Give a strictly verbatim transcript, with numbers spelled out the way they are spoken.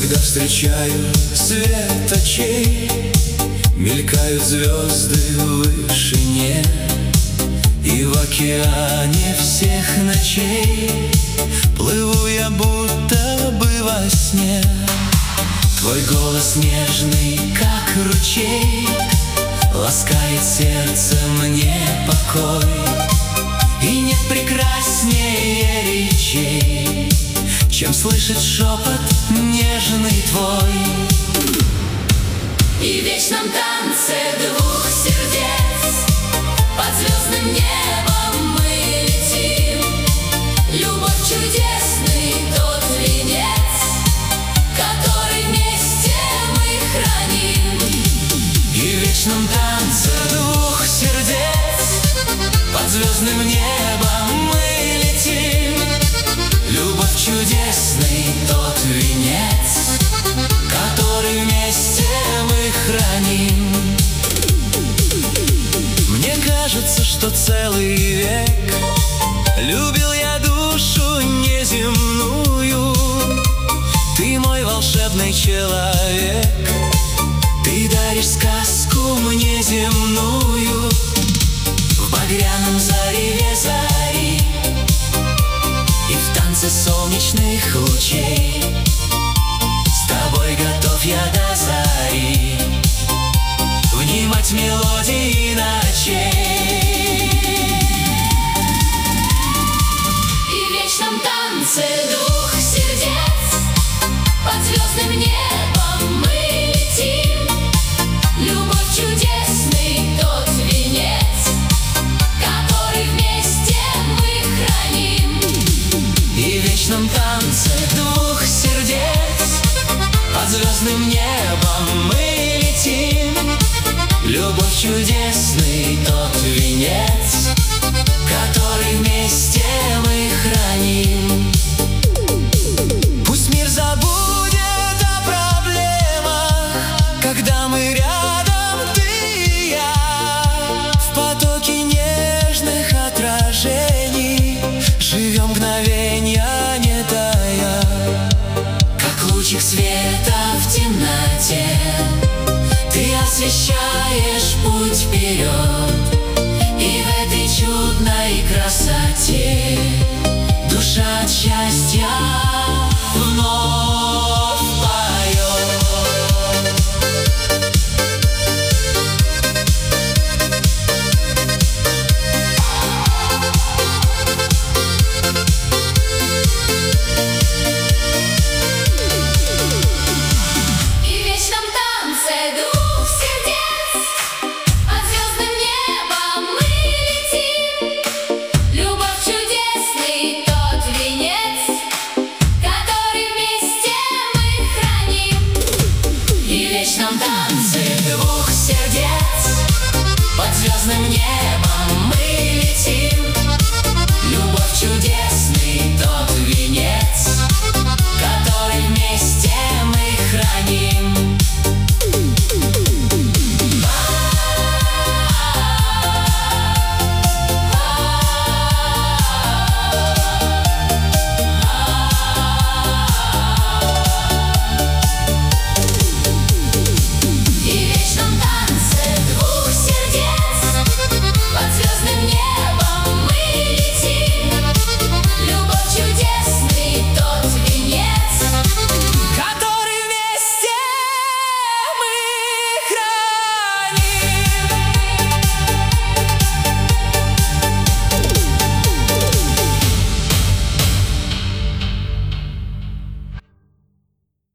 Когда встречаю свет очей, мелькают звезды в вышине, и в океане всех ночей плыву я будто бы во сне. Твой голос нежный, как ручей, ласкает сердце мне покой. И нет прекраснее речей, чем слышать шепот нежный твой. И в вечном танце двух сердец под звездным небом мы летим. Любовь чудесный тот венец, который вместе мы храним. И в вечном танце двух сердец под звездным небом мы летим. Любовь чудесный тот венец, который вместе мы храним. Мне кажется, что целый век любил я душу неземную. Ты мой волшебный человек, ты даришь сказку мне земную. В багряном зареве зари и в танце солнечных лучей с тобой готов я до зари внимать мелодии ночей. И в вечном танце двух сердец под звездным небом мы летим. Любовь чудесный тот венец, который вместе мы храним. И в вечном танце двух сердец под звездным небом мы летим. Любовь чудесный тот венец, который вместе мы храним. Пусть мир забудет о проблемах, когда мы рядом, ты и я. В потоке нежных отражений живем мгновенья не тая. Как лучик света в темноте ты освещаешь путь вперед. И в этой чудной красоте душа от счастья вновь поет. И в вечном танце двух сердец под звездным небом мы летим. Любовь чудесный тот венец, который вместе мы храним. И в вечном танце двух сердец под звездным небом